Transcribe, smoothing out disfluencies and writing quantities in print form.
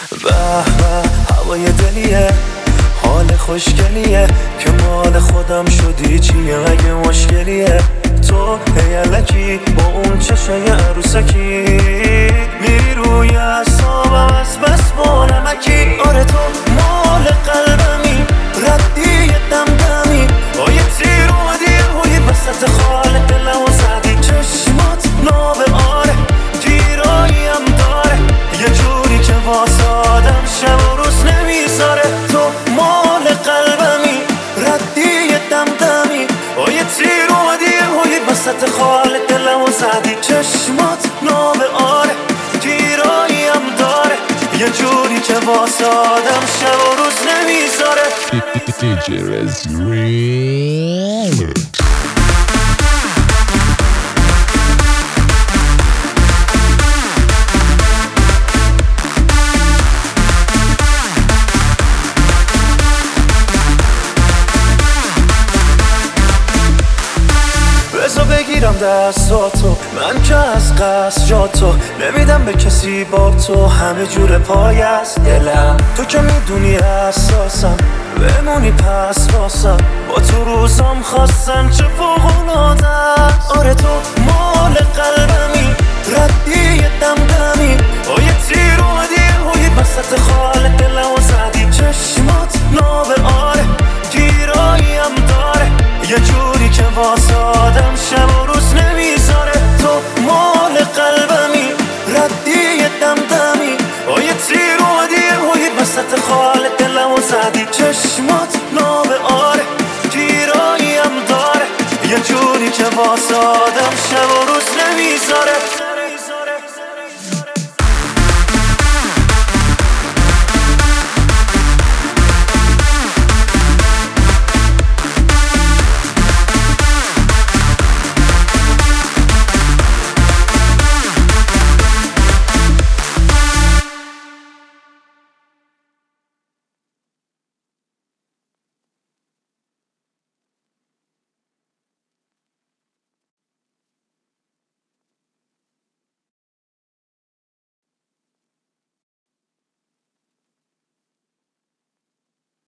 به به هوای دلیه، حال خوشگلیه که مال خودم شدی. چیه مگه مشکلیه؟ تو هیلکی با اون چشای عروسکی میری روی اعصابم از بس با نمکی. آره تو مال قلبمی، ردی دمدمی، با یه تیر اومدی روی وسط خال دلم و زدی. چشمات ناب آره، گیراییم داره یه جوری که واسه آدم شب و روز نمیذاره. تو مال قلبمی، ردی دمدمی، با یه تیر اومدی روی وسط خال دلم و زدی. چشمات ناب آره، گیراییم داره یه جوری که واسه آدم شب و روز نمیذاره. DJ Rez Remix. بگیرم دستاتو، من که از قصد جاتو نمیدم به کسی، با تو همه جور پای از دلم. تو که میدونی اساسم، بمونی پس واسم، با تو روزام خواستن چه فوق‌العاده است. آره تو مال قلبمی،